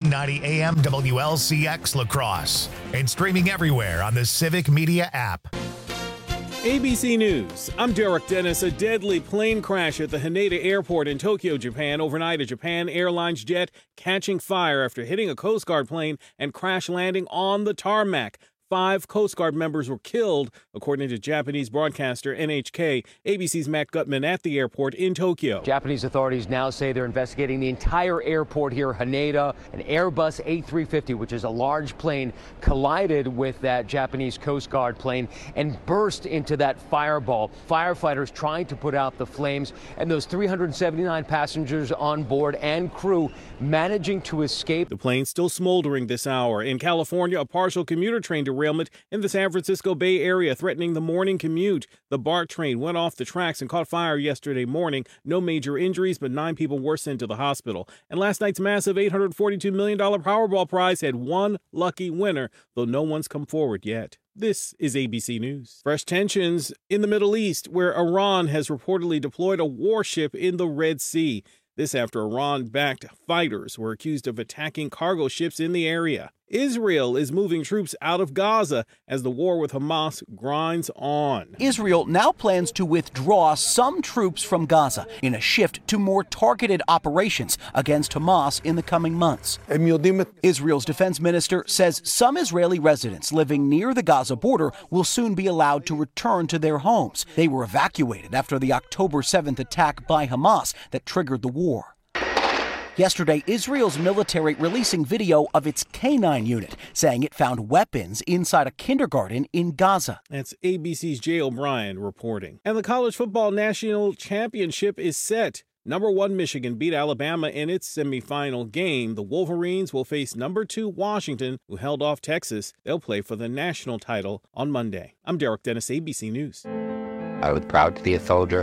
1490 AM WLCX La Crosse and streaming everywhere on the Civic Media app. ABC News. I'm Derek Dennis. A deadly plane crash at the Haneda Airport in Tokyo, Japan. Overnight, a Japan Airlines jet catching fire after hitting a Coast Guard plane and crash landing on the tarmac. 5 Coast Guard members were killed, according to Japanese broadcaster NHK. ABC's Matt Gutman at the airport in Tokyo. Japanese authorities now say they're investigating the entire airport here, Haneda. An Airbus A350, which is a large plane, collided with that Japanese Coast Guard plane and burst into that fireball. Firefighters trying to put out the flames, and those 379 passengers on board and crew managing to escape. The plane still smoldering this hour. In California, a partial commuter train derailment in the San Francisco Bay Area threatening the morning commute. The BART train went off the tracks and caught fire yesterday morning. No major injuries, but 9 people were sent to the hospital. And last night's massive $842 million Powerball prize had one lucky winner, though no one's come forward yet. This is ABC News. Fresh tensions in the Middle East, where Iran has reportedly deployed a warship in the Red Sea. This after Iran-backed fighters were accused of attacking cargo ships in the area. Israel is moving troops out of Gaza as the war with Hamas grinds on. Israel now plans to withdraw some troops from Gaza in a shift to more targeted operations against Hamas in the coming months. Israel's defense minister says some Israeli residents living near the Gaza border will soon be allowed to return to their homes. They were evacuated after the October 7th attack by Hamas that triggered the war. Yesterday, Israel's military releasing video of its K-9 unit, saying it found weapons inside a kindergarten in Gaza. That's ABC's Jay O'Brien reporting. And the college football national championship is set. Number 1 Michigan beat Alabama in its semifinal game. The Wolverines will face number 2 Washington, who held off Texas. They'll play for the national title on Monday. I'm Derek Dennis, ABC News. I was proud to be a soldier.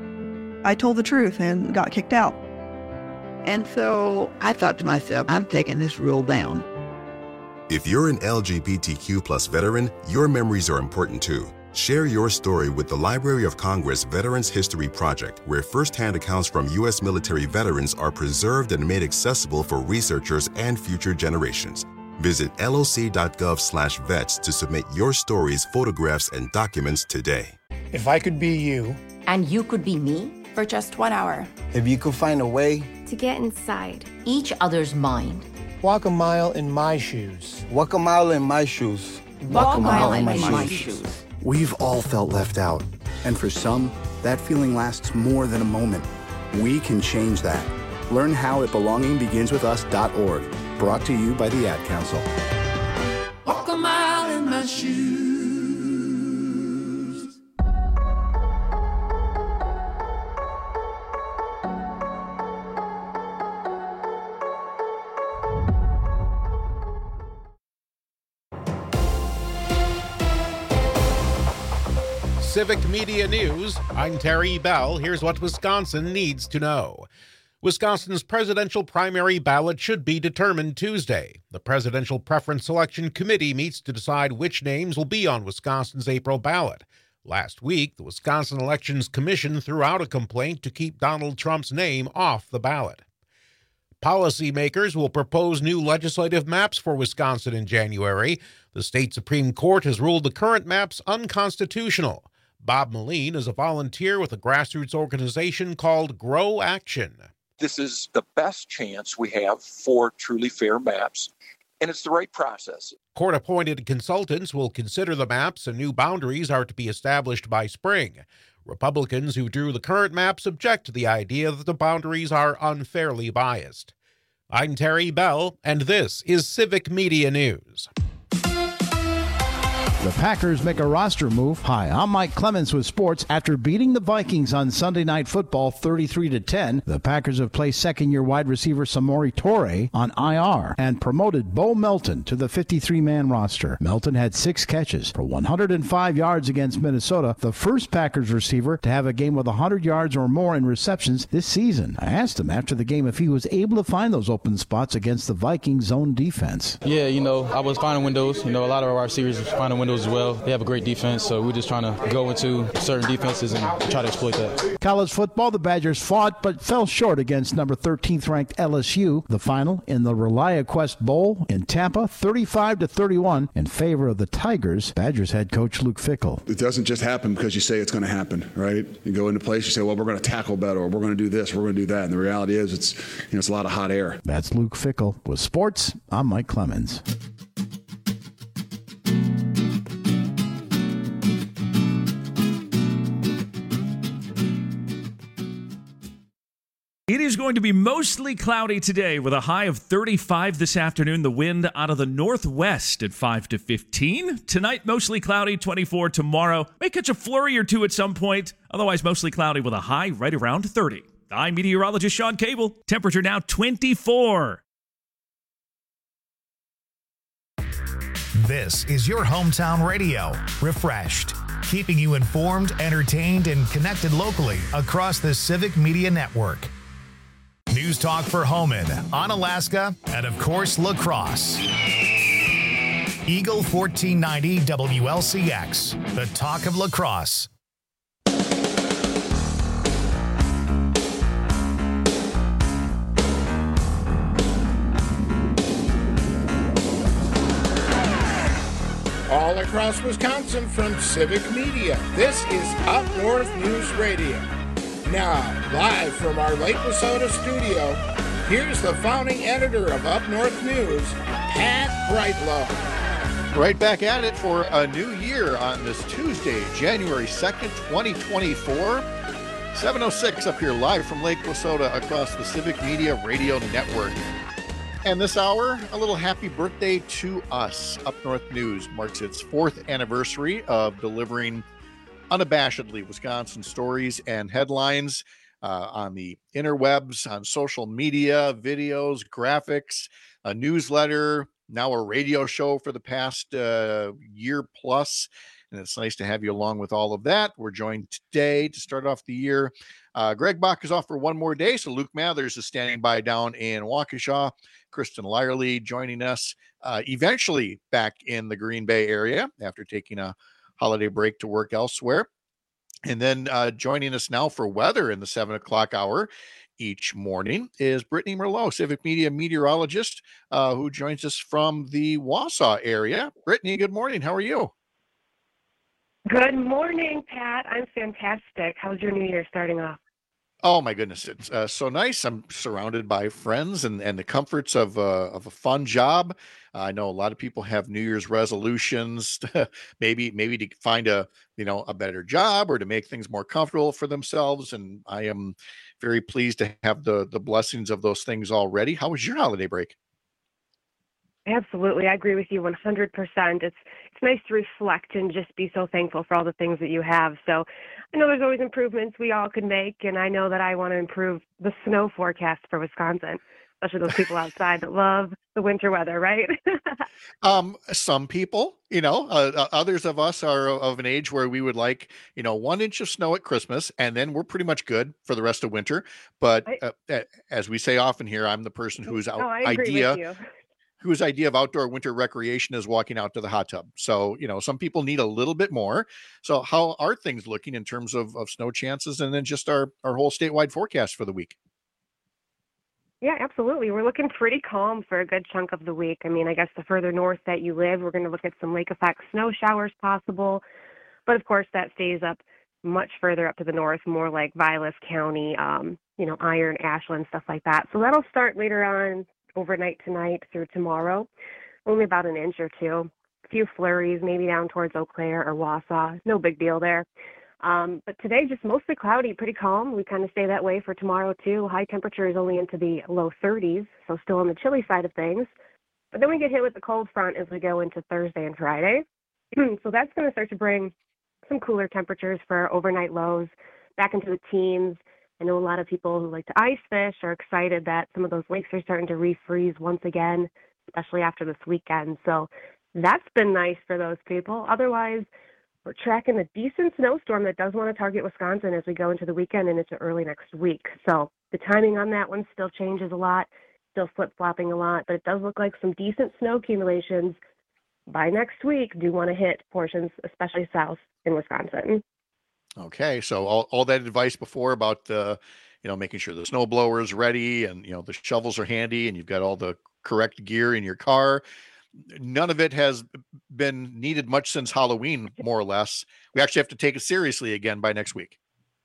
I told the truth and got kicked out. And so I thought to myself, I'm taking this rule down. If you're an LGBTQ plus veteran, your memories are important too. Share your story with the Library of Congress Veterans History Project, where firsthand accounts from U.S. military veterans are preserved and made accessible for researchers and future generations. Visit loc.gov/vets to submit your stories, photographs, and documents today. If I could be you, and you could be me, for just 1 hour. If you could find a way to get inside each other's mind. Walk a mile in my shoes. Walk a mile in my shoes. Walk a mile in my shoes. We've all felt left out. And for some, that feeling lasts more than a moment. We can change that. Learn how at belongingbeginswithus.org. Brought to you by the Ad Council. Walk a mile in my shoes. Civic Media News, I'm Terry Bell. Here's what Wisconsin needs to know. Wisconsin's presidential primary ballot should be determined Tuesday. The Presidential Preference Selection Committee meets to decide which names will be on Wisconsin's April ballot. Last week, the Wisconsin Elections Commission threw out a complaint to keep Donald Trump's name off the ballot. Policymakers will propose new legislative maps for Wisconsin in January. The state Supreme Court has ruled the current maps unconstitutional. Bob Moline is a volunteer with a grassroots organization called Grow Action. This is the best chance we have for truly fair maps, and it's the right process. Court-appointed consultants will consider the maps, and new boundaries are to be established by spring. Republicans who drew the current maps object to the idea that the boundaries are unfairly biased. I'm Terry Bell, and this is Civic Media News. The Packers make a roster move. Hi, I'm Mike Clemens with sports. After beating the Vikings on Sunday Night Football 33-10, the Packers have placed second-year wide receiver Samori Toure on IR and promoted Bo Melton to the 53-man roster. Melton had 6 catches for 105 yards against Minnesota, the first Packers receiver to have a game with 100 yards or more in receptions this season. I asked him after the game if he was able to find those open spots against the Vikings' zone defense. Yeah, I was finding windows. A lot of our receivers was finding windows windows as well. They have a great defense, so we're just trying to go into certain defenses and try to exploit that. College football, the Badgers fought but fell short against number 13th ranked LSU. The final in the ReliaQuest Bowl in Tampa, 35-31 in favor of the Tigers. Badgers head coach Luke Fickell. It doesn't just happen because you say it's going to happen, right? You go into place, you say, well, we're going to tackle better, or we're going to do this, we're going to do that. And the reality is it's a lot of hot air. That's Luke Fickell. With sports, I'm Mike Clemens. It is going to be mostly cloudy today with a high of 35 this afternoon. The wind out of the northwest at 5 to 15. Tonight, mostly cloudy, 24 tomorrow. May catch a flurry or two at some point. Otherwise, mostly cloudy with a high right around 30. I'm meteorologist Sean Cable. Temperature now 24. This is your hometown radio. Refreshed. Keeping you informed, entertained, and connected locally across the Civic Media Network. News Talk for Homan, Onalaska, and of course, La Crosse. Eagle 1490 WLCX, the talk of La Crosse. All across Wisconsin from Civic Media, this is Up North News Radio. Now, live from our Lake Wissota studio, here's the founding editor of Up North News, Pat Brightlow. Right back at it for a new year on this Tuesday, January 2nd, 2024. 7:06 up here live from Lake Wissota across the Civic Media Radio Network. And this hour, a little happy birthday to us. Up North News marks its 4th anniversary of delivering unabashedly Wisconsin stories and headlines on the interwebs, on social media, videos, graphics, a newsletter, now a radio show for the past year plus. And it's nice to have you along with all of that. We're joined today to start off the year. Greg Bach is off for one more day, so Luke Mathers is standing by down in Waukesha. Kristen Lyerly joining us eventually back in the Green Bay area after taking a holiday break to work elsewhere. And then joining us now for weather in the 7 o'clock hour each morning is Brittany Merlot, Civic Media meteorologist, who joins us from the Wausau area. Brittany, good morning. How are you? Good morning, Pat. I'm fantastic. How's your new year starting off? Oh my goodness, it's so nice. I'm surrounded by friends and the comforts of a fun job. I know a lot of people have New Year's resolutions, maybe to find a better job or to make things more comfortable for themselves. And I am very pleased to have the blessings of those things already. How was your holiday break? Absolutely. I agree with you 100%. It's nice to reflect and just be so thankful for all the things that you have. So I know there's always improvements we all can make, and I know that I want to improve the snow forecast for Wisconsin, especially those people outside that love the winter weather, right? Some people, others of us are of an age where we would like, 1 inch of snow at Christmas, and then we're pretty much good for the rest of winter. But as we say often here, I'm the person whose idea of outdoor winter recreation is walking out to the hot tub. So, some people need a little bit more. So how are things looking in terms of snow chances and then just our whole statewide forecast for the week? Yeah, absolutely. We're looking pretty calm for a good chunk of the week. I mean, I guess the further north that you live, we're going to look at some lake effect snow showers possible. But of course, that stays up much further up to the north, more like Vilas County, Iron, Ashland, stuff like that. So that'll start later on overnight tonight through tomorrow, only about an inch or two. A few flurries, maybe down towards Eau Claire or Wausau. No big deal there. But today, just mostly cloudy, pretty calm. We kind of stay that way for tomorrow, too. High temperature is only into the low 30s, so still on the chilly side of things. But then we get hit with the cold front as we go into Thursday and Friday. So that's going to start to bring some cooler temperatures for overnight lows back into the teens. I know a lot of people who like to ice fish are excited that some of those lakes are starting to refreeze once again, especially after this weekend. So that's been nice for those people. Otherwise, we're tracking a decent snowstorm that does want to target Wisconsin as we go into the weekend and into early next week. So the timing on that one still changes a lot, still flip-flopping a lot, but it does look like some decent snow accumulations by next week, do want to hit portions, especially south in Wisconsin. Okay, so all that advice before about making sure the snow blower is ready and the shovels are handy and you've got all the correct gear in your car. None of it has been needed much since Halloween, more or less. We actually have to take it seriously again by next week.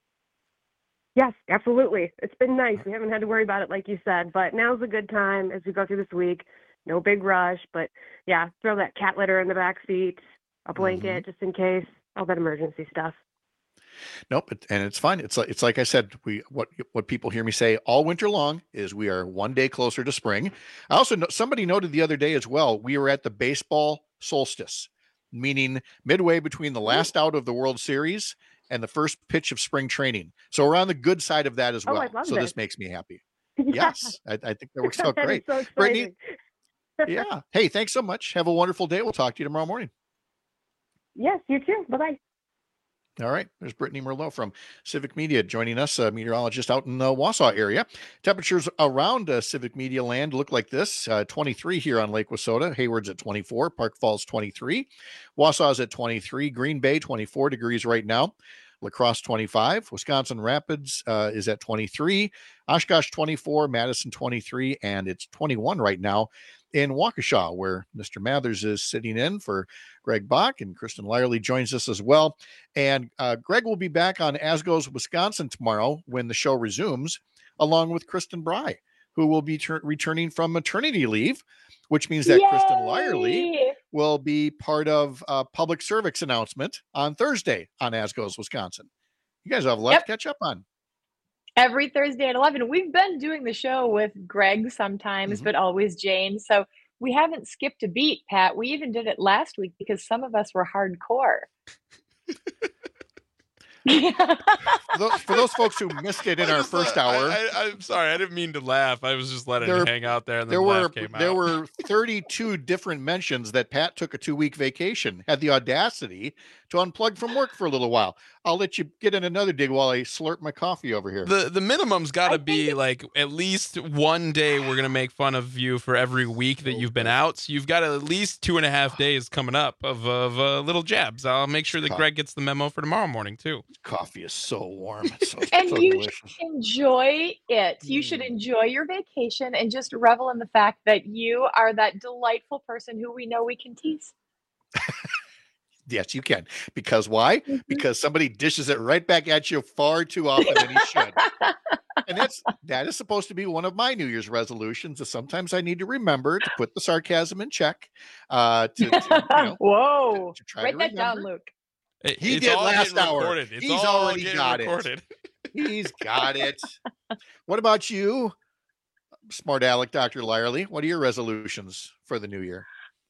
Yes, absolutely. It's been nice. We haven't had to worry about it, like you said, but now's a good time as we go through this week. No big rush, but yeah, throw that cat litter in the back seat, a blanket just in case, all that emergency stuff. Nope, and it's fine. It's like I said. What people hear me say all winter long is we are one day closer to spring. I also somebody noted the other day as well. We were at the baseball solstice, meaning midway between the last out of the World Series and the first pitch of spring training. So we're on the good side of that as well. So this makes me happy. Yeah. Yes, I think that works out great. So Brittany, yeah. Hey, thanks so much. Have a wonderful day. We'll talk to you tomorrow morning. Yes, you too. Bye-bye. All right. There's Brittany Merlot from Civic Media joining us, a meteorologist out in the Wausau area. Temperatures around Civic Media land look like this. 23 here on Lake Wissota. Hayward's at 24. Park Falls 23. Wausau's at 23. Green Bay 24 degrees right now. La Crosse 25. Wisconsin Rapids is at 23. Oshkosh 24. Madison 23. And it's 21 right now in Waukesha, where Mr. Mathers is sitting in for Greg Bach, and Kristen Lyerly joins us as well. And Greg will be back on As Goes Wisconsin tomorrow when the show resumes, along with Kristen Bry, who will be returning from maternity leave, which means that Kristen Lyerly will be part of a public service announcement on Thursday on As Goes Wisconsin. You guys have a lot to catch up on. Every Thursday at 11. We've been doing the show with Greg sometimes, but always Jane. So we haven't skipped a beat, Pat. We even did it last week because some of us were hardcore. For those folks who missed it in our first hour. I'm sorry. I didn't mean to laugh. I was just letting it hang out there. And then the laugh came out. There were 32 different mentions that Pat took a 2-week vacation, had the audacity to unplug from work for a little while. I'll let you get in another dig while I slurp my coffee over here. The minimum's got to be like at least one day we're going to make fun of you for every week that you've been out. So you've got at least 2.5 days coming up of little jabs. I'll make sure that Greg gets the memo for tomorrow morning too. Coffee is so warm. It's so, and so you delicious. should enjoy it. You should enjoy your vacation and just revel in the fact that you are that delightful person who we know we can tease. Yes, you can. Because why? Because somebody dishes it right back at you far too often than he should. And that is supposed to be one of my New Year's resolutions. Is sometimes I need to remember to put the sarcasm in check. Whoa! To try Write to that remember. down, Luke. He did last hour. He's already got recorded. it. He's got it. What about you, smart aleck Dr. Lyerly? What are your resolutions for the new year?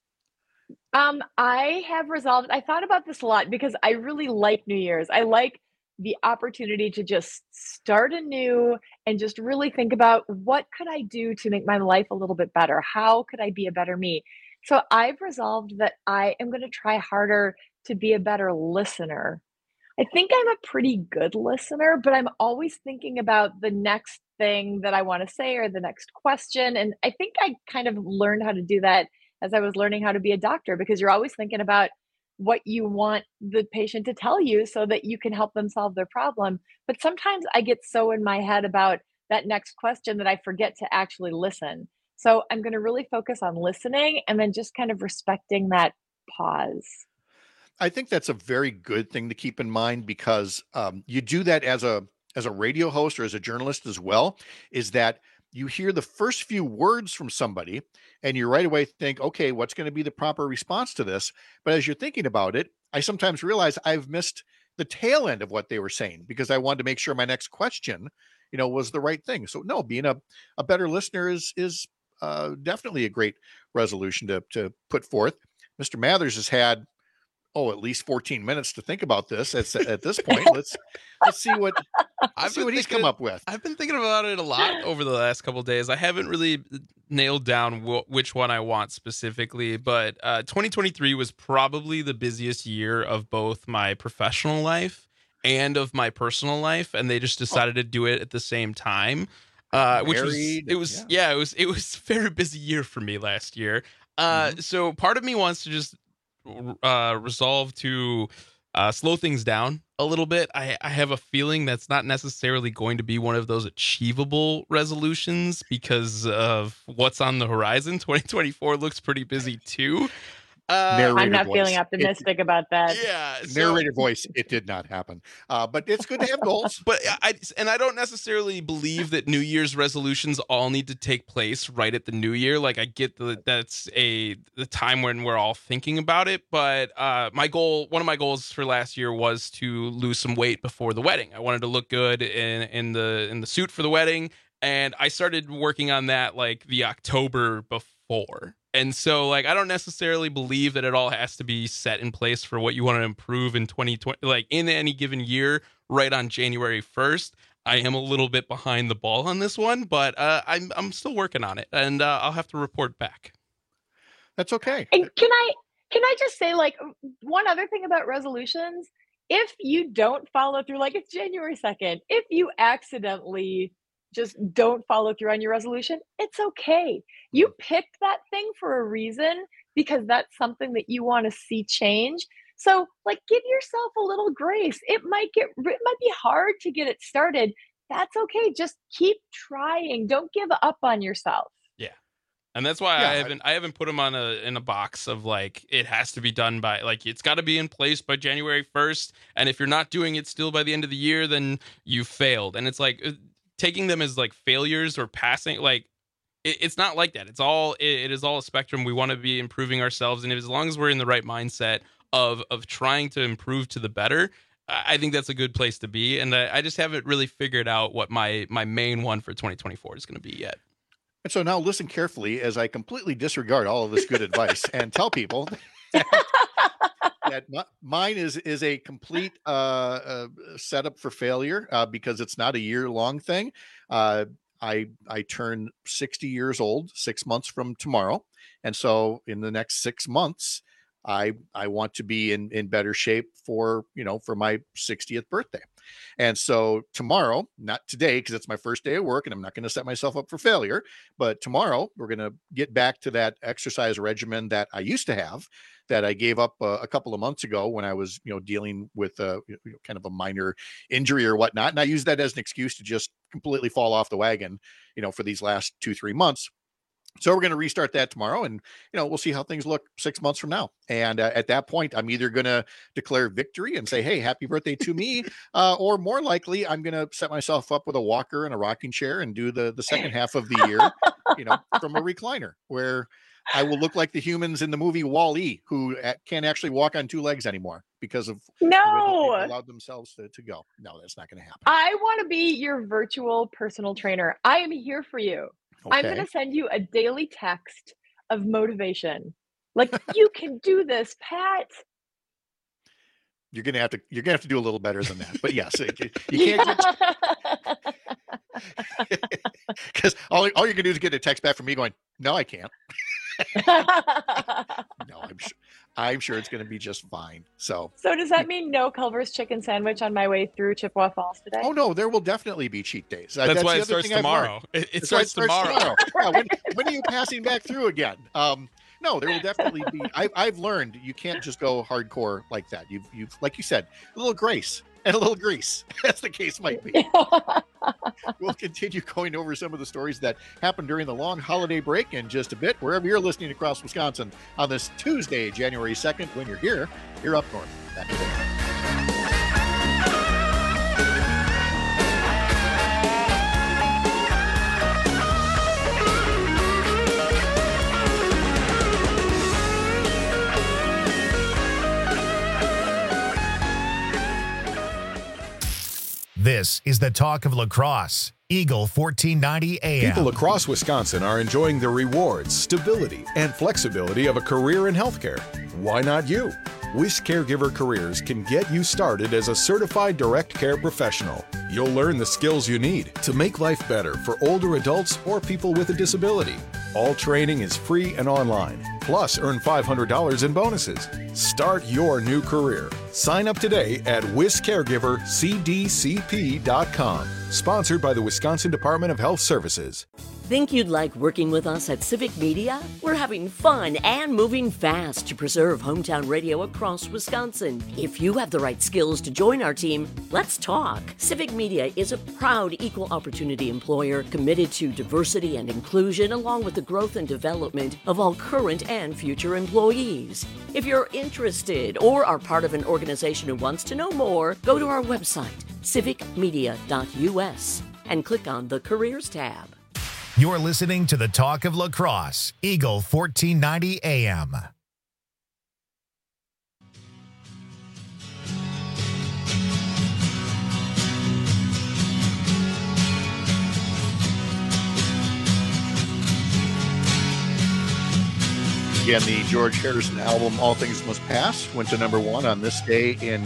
I have resolved, I thought about this a lot because I really like New Year's. I like the opportunity to just start anew and just really think about what could I do to make my life a little bit better? How could I be a better me? So I've resolved that I am going to try harder to be a better listener. I think I'm a pretty good listener, but I'm always thinking about the next thing that I want to say or the next question. And I think I kind of learned how to do that as I was learning how to be a doctor, because you're always thinking about what you want the patient to tell you so that you can help them solve their problem. But sometimes I get so in my head about that next question that I forget to actually listen. So I'm going to really focus on listening and then just kind of respecting that pause. I think that's a very good thing to keep in mind, because you do that as a radio host or as a journalist as well, is that you hear the first few words from somebody and you right away think, okay, what's going to be the proper response to this? But as you're thinking about it, I sometimes realize I've missed the tail end of what they were saying because I wanted to make sure my next question, was the right thing. So no, being a better listener is definitely a great resolution to put forth. Mr. Mathers has had, at least 14 minutes to think about this at this point. Let's see what he's come up with. I've been thinking about it a lot over the last couple of days. I haven't really nailed down which one I want specifically, but 2023 was probably the busiest year of both my professional life and of my personal life, and they just decided to do it at the same time. Which was a very busy year for me last year. So part of me wants to just resolve to slow things down a little bit. I have a feeling that's not necessarily going to be one of those achievable resolutions because of what's on the horizon. 2024 looks pretty busy too. I'm not feeling optimistic about that. Yeah. Narrator voice, it did not happen. But it's good to have goals. But I don't necessarily believe that New Year's resolutions all need to take place right at the New Year. Like, I get that's the time when we're all thinking about it. But one of my goals for last year was to lose some weight before the wedding. I wanted to look good in the suit for the wedding. And I started working on that like the October before. And so, like, I don't necessarily believe that it all has to be set in place for what you want to improve in 2020, like in any given year, right on January 1st. I am a little bit behind the ball on this one, but I'm still working on it, and I'll have to report back. That's okay. And can I just say, like, one other thing about resolutions? If you don't follow through, like, it's January 2nd, if you accidentally just don't follow through on your resolution, it's okay. You picked that thing for a reason because that's something that you want to see change. So, like, give yourself a little grace. It might be hard to get it started. That's okay. Just keep trying. Don't give up on yourself. Yeah. And that's why I haven't put them in a box of like, it has to be done by, like, it's got to be in place by January 1st. And if you're not doing it still by the end of the year, then you failed. And it's like, taking them as like failures or passing, like it's not like that. It is all a spectrum. We want to be improving ourselves, and as long as we're in the right mindset of trying to improve to the better, I think that's a good place to be. And I just haven't really figured out what my main one for 2024 is going to be yet. And so now listen carefully as I completely disregard all of this good advice and tell people that mine is a complete setup for failure because it's not a year-long thing. I turn 60 years old 6 months from tomorrow. And so in the next 6 months, I want to be in better shape for my 60th birthday. And so tomorrow, not today, because it's my first day of work and I'm not going to set myself up for failure, but tomorrow we're going to get back to that exercise regimen that I used to have, that I gave up a couple of months ago when I was, dealing with kind of a minor injury or whatnot. And I used that as an excuse to just completely fall off the wagon, for these last 2-3 months. So we're going to restart that tomorrow, and, we'll see how things look 6 months from now. And at that point, I'm either going to declare victory and say, hey, happy birthday to me, or more likely, I'm going to set myself up with a walker and a rocking chair and do the second half of the year, from a recliner, where I will look like the humans in the movie Wall-E, who can't actually walk on two legs anymore because of the way that they allowed themselves to go. No, that's not going to happen. I want to be your virtual personal trainer. I am here for you. Okay. I'm going to send you a daily text of motivation. Like, you can do this, Pat. You're going to have to do a little better than that. But yes, you can't. Because all you're going to do is get a text back from me going, no, I can't. No, I'm sure it's going to be just fine. So does that mean no Culver's chicken sandwich on my way through Chippewa Falls today? Oh no, there will definitely be cheat days. That's why it starts tomorrow. It starts tomorrow. Yeah, when are you passing back through again? No, there will definitely be. I've learned you can't just go hardcore like that. You've like you said, a little grace and a little grease, as the case might be. We'll continue going over some of the stories that happened during the long holiday break in just a bit, wherever you're listening across Wisconsin on this Tuesday, January 2nd, when you're here up north. Back to there. This is the talk of lacrosse. Eagle 1490 AM. People across Wisconsin are enjoying the rewards, stability, and flexibility of a career in healthcare. Why not you? WIS Caregiver Careers can get you started as a certified direct care professional. You'll learn the skills you need to make life better for older adults or people with a disability. All training is free and online. Plus, earn $500 in bonuses. Start your new career. Sign up today at wiscaregivercdcp.com. Sponsored by the Wisconsin Department of Health Services. Think you'd like working with us at Civic Media? We're having fun and moving fast to preserve hometown radio across Wisconsin. If you have the right skills to join our team, let's talk. Civic Media is a proud equal opportunity employer committed to diversity and inclusion, along with the growth and development of all current and future employees. If you're interested or are part of an organization who wants to know more, go to our website, civicmedia.us, and click on the Careers tab. You're listening to the Talk of Lacrosse, Eagle 1490 AM. Again, the George Harrison album, All Things Must Pass, went to number 1 on this day in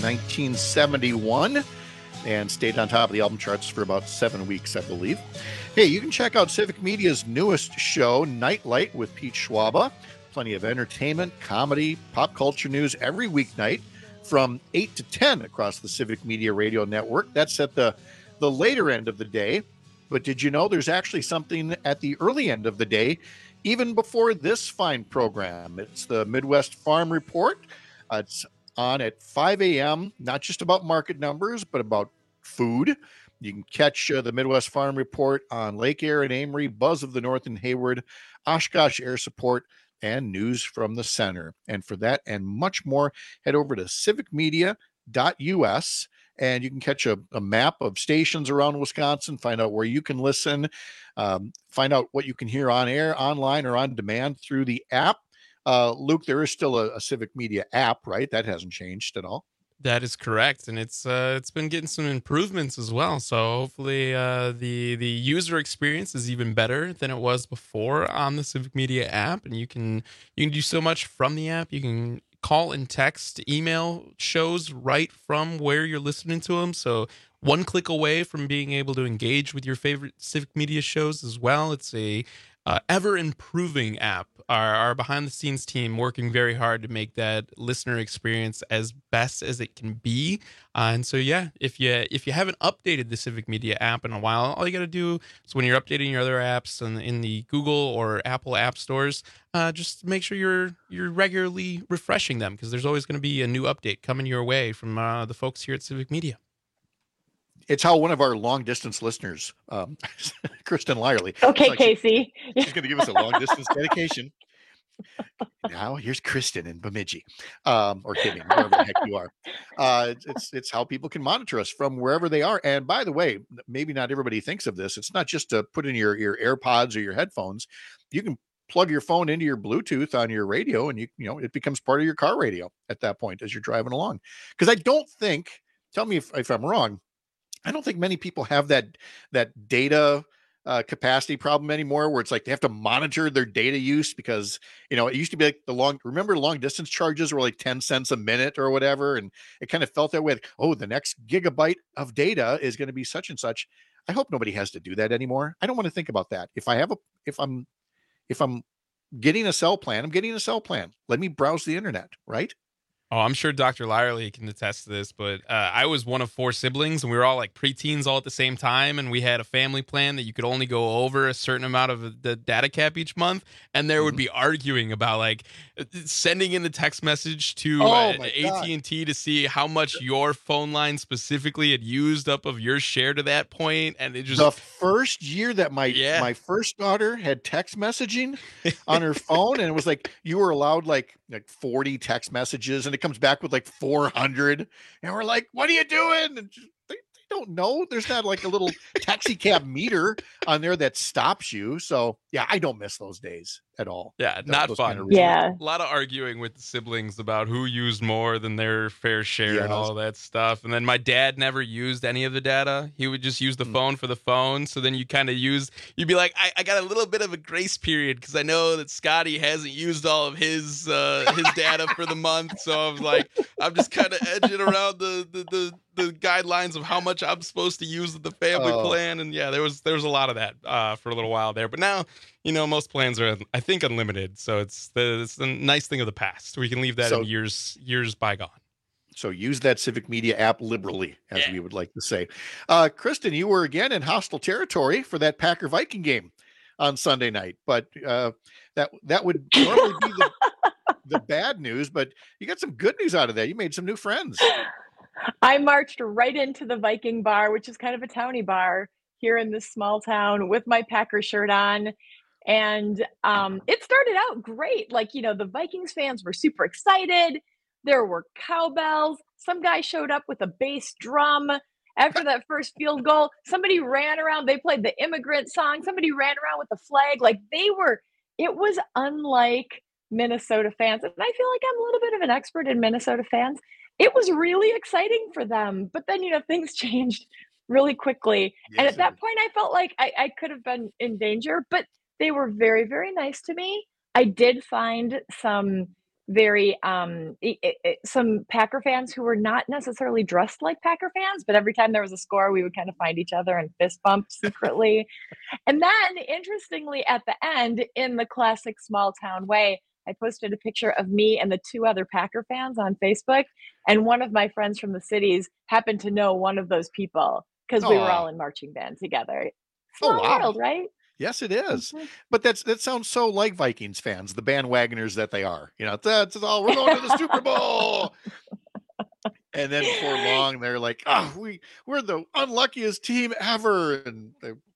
1971 and stayed on top of the album charts for about 7 weeks, I believe. Hey, you can check out Civic Media's newest show, Nightlight with Pete Schwaba. Plenty of entertainment, comedy, pop culture news every weeknight from 8 to 10 across the Civic Media Radio Network. That's at the later end of the day. But did you know there's actually something at the early end of the day, even before this fine program? It's the Midwest Farm Report. It's on at 5 a.m., not just about market numbers, but about food. You can catch the Midwest Farm Report on Lake Air and Amory, Buzz of the North and Hayward, Oshkosh Air Support, and news from the center. And for that and much more, head over to civicmedia.us, and you can catch a map of stations around Wisconsin, find out where you can listen, find out what you can hear on air, online, or on demand through the app. Luke, there is still a Civic Media app, right? That hasn't changed at all. That is correct, and it's been getting some improvements as well. So hopefully, the user experience is even better than it was before on the Civic Media app, and you can do so much from the app. You can call and text, email shows right from where you're listening to them. So one click away from being able to engage with your favorite Civic Media shows as well. It's a ever-improving app. Our behind-the-scenes team working very hard to make that listener experience as best as it can be. And so, yeah, if you haven't updated the Civic Media app in a while, all you got to do is when you're updating your other apps in the Google or Apple app stores, just make sure you're regularly refreshing them, because there's always going to be a new update coming your way from the folks here at Civic Media. It's how one of our long-distance listeners, Kristen Lyerly. Okay, Casey. She's going to give us a long-distance dedication. Now, here's Kristen in Bemidji, or Hibbing, wherever the heck you are. It's how people can monitor us from wherever they are. And by the way, maybe not everybody thinks of this. It's not just to put in your AirPods or your headphones. You can plug your phone into your Bluetooth on your radio, and you know it becomes part of your car radio at that point as you're driving along. Because I don't think, tell me if I'm wrong, I don't think many people have that data capacity problem anymore, where it's like they have to monitor their data use, because it used to be like remember long distance charges were like 10 cents a minute or whatever, and it kind of felt that way. Like, oh, the next gigabyte of data is going to be such and such. I hope nobody has to do that anymore. I don't want to think about that. If I'm getting a cell plan, I'm getting a cell plan. Let me browse the internet, right? Oh, I'm sure Dr. Lyerly can attest to this, but I was one of 4 siblings, and we were all like preteens all at the same time, and we had a family plan that you could only go over a certain amount of the data cap each month, and there would be arguing about like sending in the text message to AT&T to see how much your phone line specifically had used up of your share to that point, and it just... The first year that my first daughter had text messaging on her phone, and it was like you were allowed like 40 text messages, and it comes back with like 400, and we're like, what are you doing? And they don't know. There's not like a little taxi cab meter on there that stops you. So yeah, I don't miss those days at all. Yeah, not fun. Kind of yeah, a lot of arguing with the siblings about who used more than their fair share and all that stuff. And then my dad never used any of the data. He would just use the phone for the phone. So then you kind of you'd be like, I got a little bit of a grace period because I know that Scotty hasn't used all of his data for the month. So I was like, I'm just kind of edging around the guidelines of how much I'm supposed to use with the family plan. And yeah, there was a lot of that for a little while there. But now, most plans are, I think, unlimited. So it's the nice thing of the past. We can leave that in years bygone. So use that Civic Media app liberally, as we would like to say. Kristen, you were again in hostile territory for that Packer Viking game on Sunday night, but that would normally be the bad news, but you got some good news out of that. You made some new friends. I marched right into the Viking bar, which is kind of a towny bar here in this small town, with my Packer shirt on. And it started out great. Like, the Vikings fans were super excited. There were cowbells. Some guy showed up with a bass drum. After that first field goal, somebody ran around. They played the immigrant song. Somebody ran around with a flag. Like, it was unlike Minnesota fans. And I feel like I'm a little bit of an expert in Minnesota fans. It was really exciting for them. But then, things changed really quickly. Yes, and at that point, I felt like I could have been in danger. But they were very, very nice to me. I did find some some Packer fans who were not necessarily dressed like Packer fans, but every time there was a score, we would kind of find each other and fist bump secretly. And then, interestingly, at the end, in the classic small town way, I posted a picture of me and the two other Packer fans on Facebook. And one of my friends from the cities happened to know one of those people because we were all in marching band together. Small world, right? Yes, it is. But that sounds so like Vikings fans, the bandwagoners that they are. That's all. We're going to the Super Bowl. And then before long, they're like, we're the unluckiest team ever. And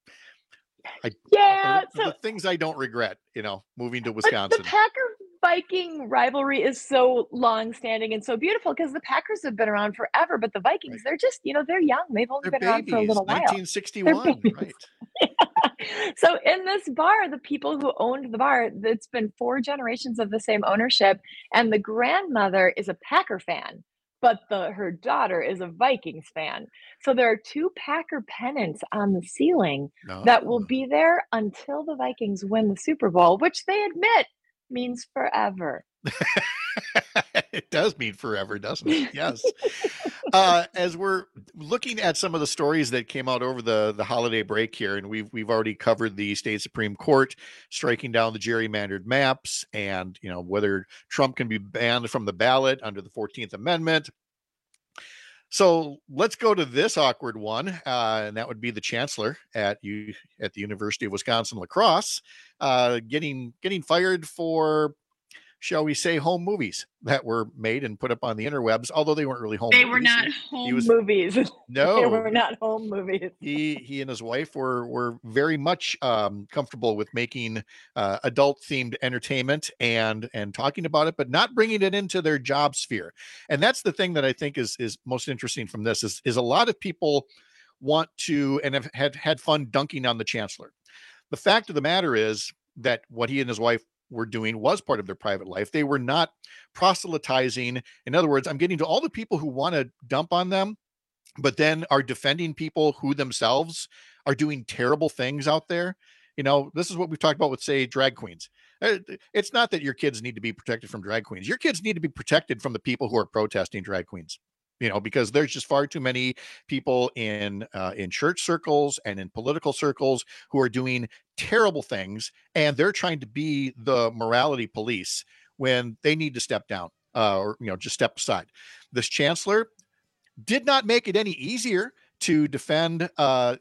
the things I don't regret, moving to Wisconsin. But the Packer-Viking rivalry is so long-standing and so beautiful because the Packers have been around forever, but the Vikings, they're just, they're young. They've only been around for a little while. 1961, right? So in this bar, the people who owned the bar, it's been 4 generations of the same ownership, and the grandmother is a Packer fan, but her daughter is a Vikings fan. So there are 2 Packer pennants on the ceiling that will be there until the Vikings win the Super Bowl, which they admit means forever. It does mean forever, doesn't it? Yes. As we're looking at some of the stories that came out over the holiday break here, and we've already covered the state Supreme Court striking down the gerrymandered maps, and whether Trump can be banned from the ballot under the 14th Amendment. So let's go to this awkward one, and that would be the chancellor at the University of Wisconsin-La Crosse getting fired for, shall we say, home movies that were made and put up on the interwebs, although they weren't really home movies. They were not home movies. No. They were not home movies. He and his wife were very much comfortable with making adult-themed entertainment and talking about it, but not bringing it into their job sphere. And that's the thing that I think is most interesting from this is a lot of people want to and have had fun dunking on the chancellor. The fact of the matter is that what he and his wife were doing was part of their private life. They were not proselytizing. In other words, I'm getting to all the people who want to dump on them, but then are defending people who themselves are doing terrible things out there. This is what we've talked about with, say, drag queens. It's not that your kids need to be protected from drag queens. Your kids need to be protected from the people who are protesting drag queens. Because there's just far too many people in church circles and in political circles who are doing terrible things, and they're trying to be the morality police when they need to step down or just step aside. This chancellor did not make it any easier to defend the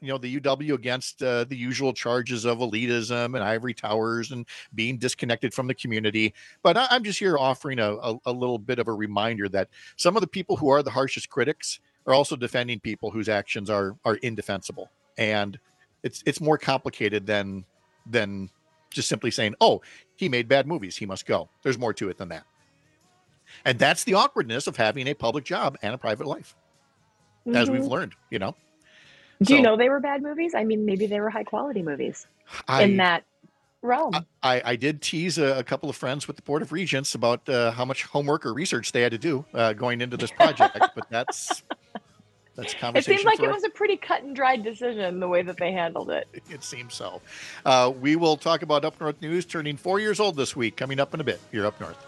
UW against the usual charges of elitism and ivory towers and being disconnected from the community. But I'm just here offering a little bit of a reminder that some of the people who are the harshest critics are also defending people whose actions are indefensible. And it's more complicated than just simply saying, oh, he made bad movies, he must go. There's more to it than that. And that's the awkwardness of having a public job and a private life. As we've learned, Do you know they were bad movies? I mean, maybe they were high quality movies in that realm. I did tease a couple of friends with the Board of Regents about how much homework or research they had to do going into this project, but that's conversation. It seemed like it was a pretty cut and dried decision the way that they handled it. It seems so. We will talk about Up North News turning 4 years old this week, coming up in a bit. You're Up North.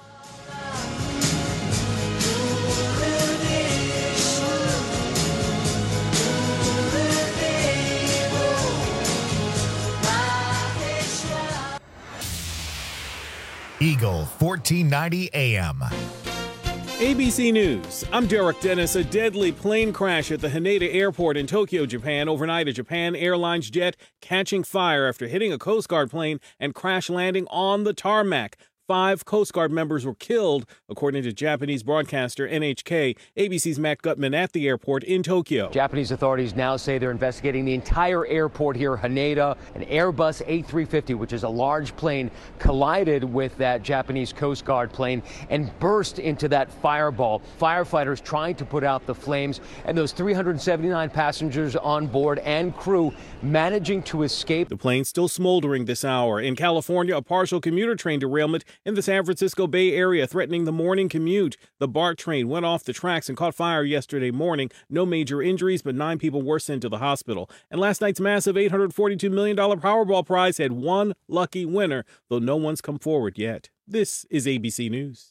Eagle 1490 AM. ABC News. I'm Derek Dennis. A deadly plane crash at the Haneda Airport in Tokyo, Japan. Overnight, a Japan Airlines jet catching fire after hitting a Coast Guard plane and crash landing on the tarmac. 5 Coast Guard members were killed, according to Japanese broadcaster NHK. ABC's Matt Gutman at the airport in Tokyo. Japanese authorities now say they're investigating the entire airport here, Haneda. An Airbus A350, which is a large plane, collided with that Japanese Coast Guard plane and burst into that fireball. Firefighters trying to put out the flames, and those 379 passengers on board and crew managing to escape. The plane still smoldering this hour. In California, a partial commuter train derailment in the San Francisco Bay Area, threatening the morning commute. The BART train went off the tracks and caught fire yesterday morning. No major injuries, but 9 people were sent to the hospital. And last night's massive $842 million Powerball prize had one lucky winner, though no one's come forward yet. This is ABC News.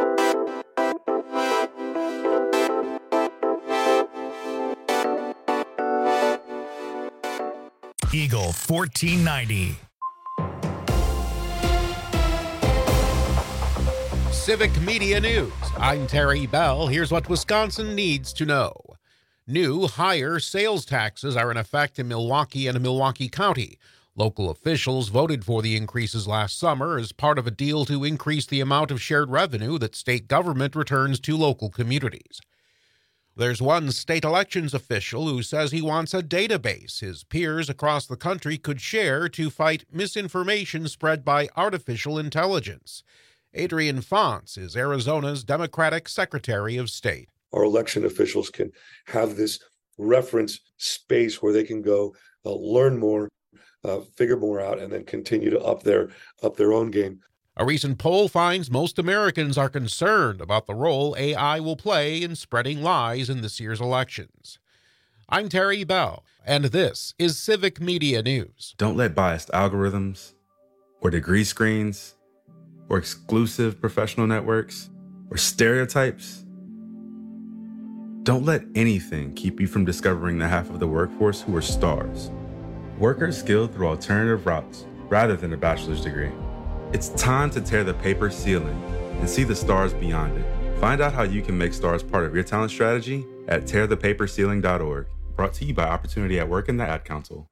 Eagle 1490. Civic Media News. I'm Terry Bell. Here's what Wisconsin needs to know. New, higher sales taxes are in effect in Milwaukee and Milwaukee County. Local officials voted for the increases last summer as part of a deal to increase the amount of shared revenue that state government returns to local communities. There's one state elections official who says he wants a database his peers across the country could share to fight misinformation spread by artificial intelligence. Adrian Fonts is Arizona's Democratic Secretary of State. Our election officials can have this reference space where they can go learn more, figure more out, and then continue to up their own game. A recent poll finds most Americans are concerned about the role AI will play in spreading lies in this year's elections. I'm Terry Bell, and this is Civic Media News. Don't let biased algorithms or degree screens or exclusive professional networks or stereotypes. Don't let anything keep you from discovering the half of the workforce who are stars. Workers skilled through alternative routes rather than a bachelor's degree. It's time to tear the paper ceiling and see the stars beyond it. Find out how you can make stars part of your talent strategy at tearthepaperceiling.org. Brought to you by Opportunity at Work and the Ad Council.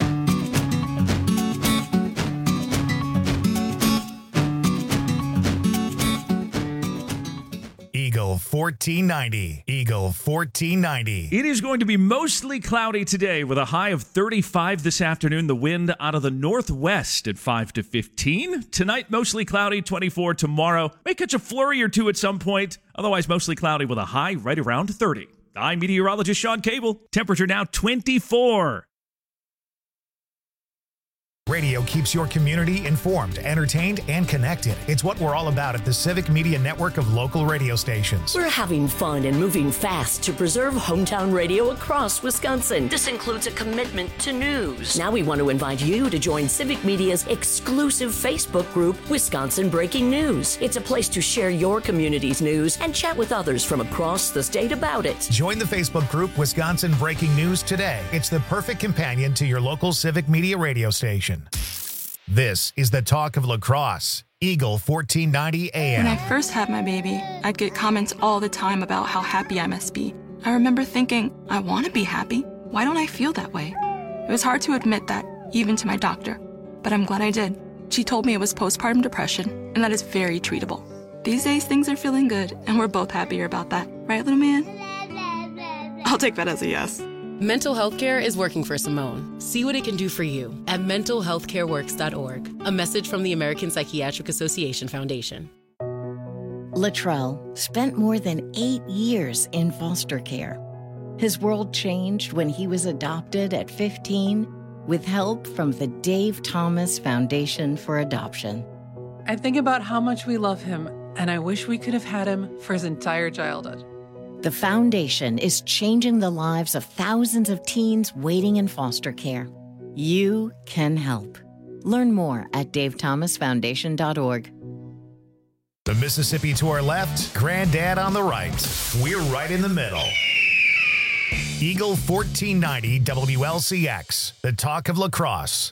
Eagle 1490. Eagle 1490. It is going to be mostly cloudy today with a high of 35 this afternoon. The wind out of the northwest at 5 to 15. Tonight, mostly cloudy, 24 tomorrow. May catch a flurry or two at some point. Otherwise, mostly cloudy with a high right around 30. I'm meteorologist Sean Cable. Temperature now 24. Radio keeps your community informed, entertained, and connected. It's what we're all about at the Civic Media Network of local radio stations. We're having fun and moving fast to preserve hometown radio across Wisconsin. This includes a commitment to news. Now we want to invite you to join Civic Media's exclusive Facebook group, Wisconsin Breaking News. It's a place to share your community's news and chat with others from across the state about it. Join the Facebook group Wisconsin Breaking News today. It's the perfect companion to your local Civic Media radio station. This is the talk of La Crosse. Eagle 1490 AM. When I first had my baby, I'd get comments all the time about how happy I must be. I remember thinking, I want to be happy. Why don't I feel that way? It was hard to admit that, even to my doctor. But I'm glad I did. She told me it was postpartum depression, and that is very treatable. These days, things are feeling good, and we're both happier about that. Right, little man? I'll take that as a yes. Mental health care is working for Simone. See what it can do for you at mentalhealthcareworks.org. A message from the American Psychiatric Association Foundation. Latrell spent more than 8 years in foster care. His world changed when he was adopted at 15 with help from the Dave Thomas Foundation for Adoption. I think about how much we love him, and I wish we could have had him for his entire childhood. The foundation is changing the lives of thousands of teens waiting in foster care. You can help. Learn more at davethomasfoundation.org. The Mississippi to our left, Granddad on the right. We're right in the middle. Eagle 1490 WLCX, the talk of La Crosse.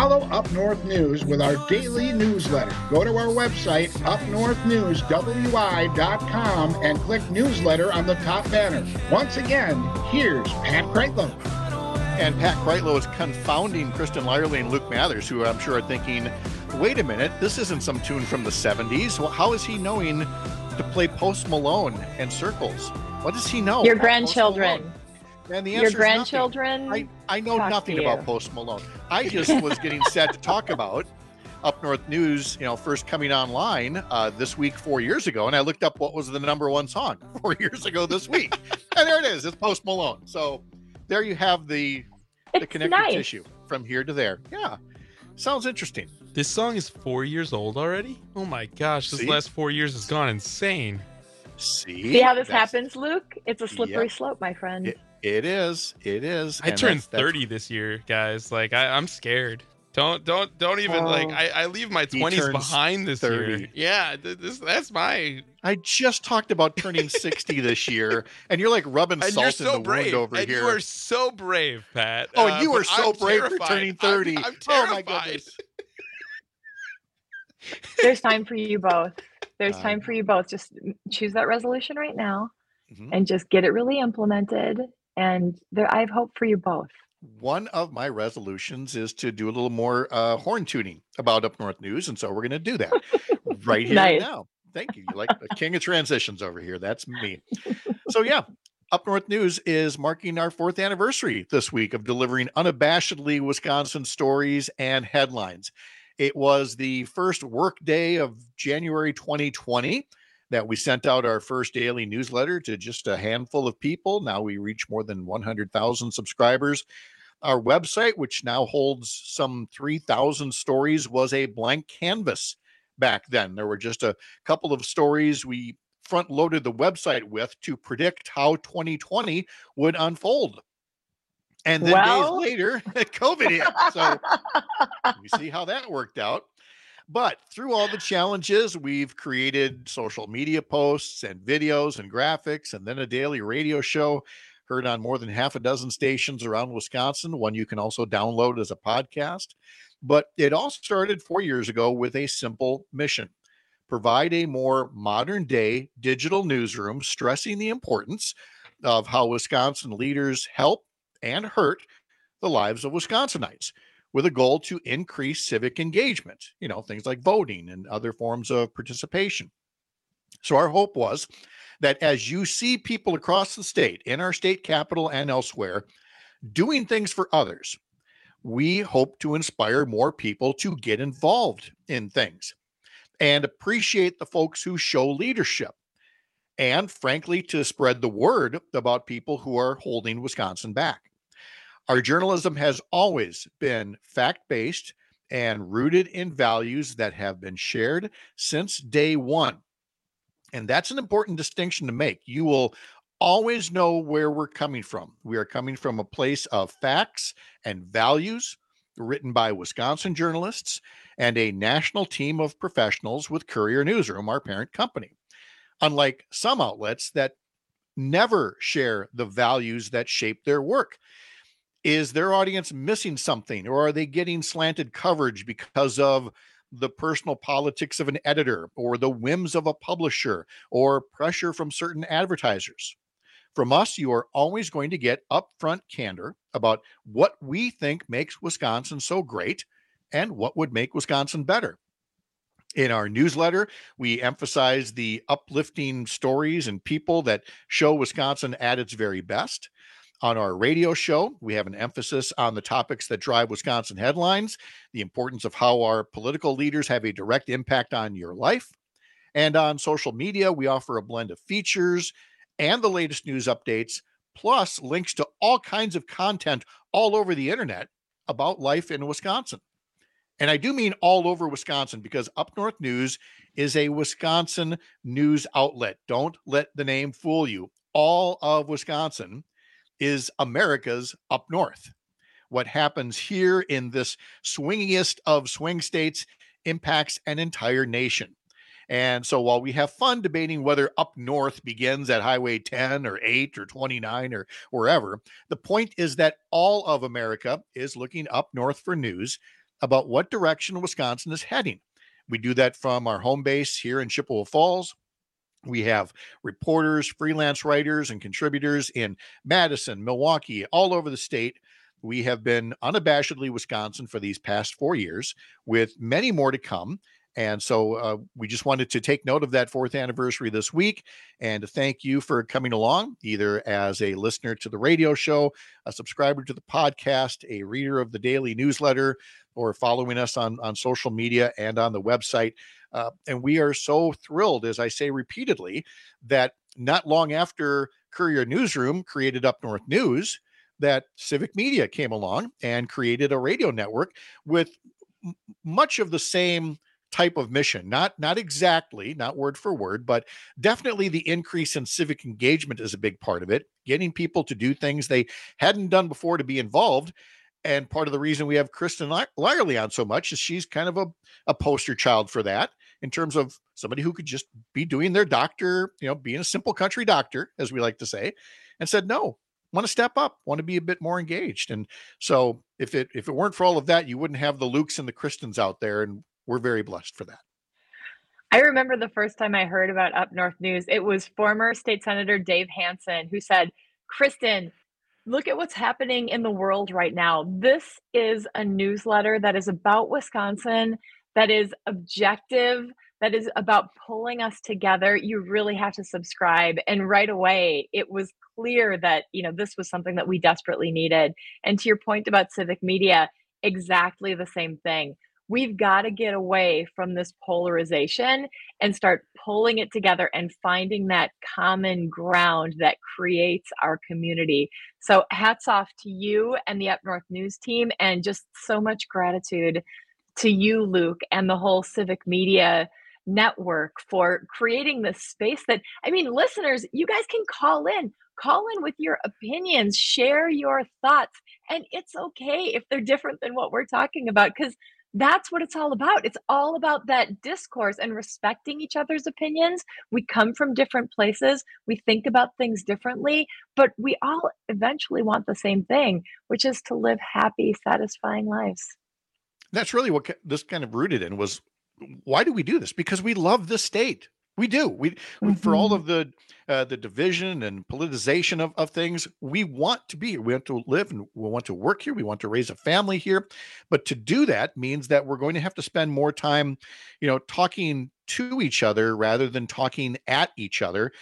Follow Up North News with our daily newsletter. Go to our website, upnorthnewswi.com, and click newsletter on the top banner. Once again, here's Pat Kreitlow. And Pat Kreitlow is confounding Kristen Lyerly and Luke Mathers, who I'm sure are thinking, wait a minute, this isn't some tune from the 70s. Well, how is he knowing to play Post Malone and Circles? What does he know? Your grandchildren. And the answer Your grandchildren. I know nothing about Post Malone. I just was getting set to talk about Up North News, first coming online this week 4 years ago, and I looked up what was the number one song 4 years ago this week, and there it is. It's Post Malone. So there you have the connective tissue from here to there. Yeah, sounds interesting. This song is 4 years old already? Oh my gosh, this last 4 years has gone insane. See how this happens, Luke? It's a slippery slope, my friend. It is. I turned 30 this year, guys. Like I'm scared. Don't even I leave my 20s behind this 30. Year. Yeah, that's my. I just talked about turning 60 this year, and you're like rubbing salt in the wound over and here. You are so brave, Pat. Oh, and you are so brave for turning 30. I'm terrified. Oh my goodness. There's time for you both. There's time for you both. Just choose that resolution right now, and just get it really implemented. And I have hope for you both. One of my resolutions is to do a little more horn tuning about Up North News, and so we're going to do that right here and now. Thank you. You're like the king of transitions over here. That's me. So yeah, Up North News is marking our 4th anniversary this week of delivering unabashedly Wisconsin stories and headlines. It was the first work day of January 2020 that we sent out our first daily newsletter to just a handful of people. Now we reach more than 100,000 subscribers. Our website, which now holds some 3,000 stories, was a blank canvas back then. There were just a couple of stories we front-loaded the website with to predict how 2020 would unfold. And then days later, COVID hit. So we see how that worked out. But through all the challenges, we've created social media posts and videos and graphics, and then a daily radio show heard on more than half a dozen stations around Wisconsin, one you can also download as a podcast. But it all started 4 years ago with a simple mission: provide a more modern day digital newsroom, stressing the importance of how Wisconsin leaders help and hurt the lives of Wisconsinites, with a goal to increase civic engagement, things like voting and other forms of participation. So our hope was that as you see people across the state, in our state capital and elsewhere, doing things for others, we hope to inspire more people to get involved in things and appreciate the folks who show leadership, and frankly, to spread the word about people who are holding Wisconsin back. Our journalism has always been fact-based and rooted in values that have been shared since day one. And that's an important distinction to make. You will always know where we're coming from. We are coming from a place of facts and values written by Wisconsin journalists and a national team of professionals with Courier Newsroom, our parent company. Unlike some outlets that never share the values that shape their work. Is their audience missing something, or are they getting slanted coverage because of the personal politics of an editor, or the whims of a publisher, or pressure from certain advertisers? From us, you are always going to get upfront candor about what we think makes Wisconsin so great and what would make Wisconsin better. In our newsletter, we emphasize the uplifting stories and people that show Wisconsin at its very best. On our radio show, we have an emphasis on the topics that drive Wisconsin headlines, the importance of how our political leaders have a direct impact on your life. And on social media, we offer a blend of features and the latest news updates, plus links to all kinds of content all over the internet about life in Wisconsin. And I do mean all over Wisconsin, because Up North News is a Wisconsin news outlet. Don't let the name fool you. All of Wisconsin is America's Up North. What happens here in this swingiest of swing states impacts an entire nation. And so while we have fun debating whether up north begins at Highway 10 or 8 or 29 or wherever, the point is that all of America is looking up north for news about what direction Wisconsin is heading. We do that from our home base here in Chippewa Falls. We have reporters, freelance writers, and contributors in Madison, Milwaukee, all over the state. We have been unabashedly Wisconsin for these past 4 years, with many more to come. And so we just wanted to take note of that 4th anniversary this week and to thank you for coming along, either as a listener to the radio show, a subscriber to the podcast, a reader of the daily newsletter, or following us on social media and on the website. And we are so thrilled, as I say repeatedly, that not long after Courier Newsroom created Up North News, that Civic Media came along and created a radio network with much of the same type of mission, not exactly, not word for word, but definitely the increase in civic engagement is a big part of it, getting people to do things they hadn't done before to be involved. And part of the reason we have Kristen Lyerly on so much is she's kind of a poster child for that, in terms of somebody who could just be doing their doctor, being a simple country doctor, as we like to say, and said, no, want to step up, want to be a bit more engaged. And so if it weren't for all of that, you wouldn't have the Lukes and the Kristens out there. And we're very blessed for that. I remember the first time I heard about Up North News, it was former State Senator Dave Hansen who said, Kristen, look at what's happening in the world right now. This is a newsletter that is about Wisconsin, that is objective, that is about pulling us together. You really have to subscribe. And right away, it was clear that, this was something that we desperately needed. And to your point about civic media, exactly the same thing. We've got to get away from this polarization and start pulling it together and finding that common ground that creates our community. So hats off to you and the Up North News team, and just so much gratitude to you, Luke, and the whole Civic Media network for creating this space that, listeners, you guys can call in with your opinions, share your thoughts, and it's okay if they're different than what we're talking about, because that's what it's all about. It's all about that discourse and respecting each other's opinions. We come from different places. We think about things differently, but we all eventually want the same thing, which is to live happy, satisfying lives. That's really what this kind of rooted in was, why do we do this? Because we love this state. We do. We for all of the division and politicization of things, we want to be here. We want to live and we want to work here. We want to raise a family here. But to do that means that we're going to have to spend more time, talking to each other rather than talking at each other.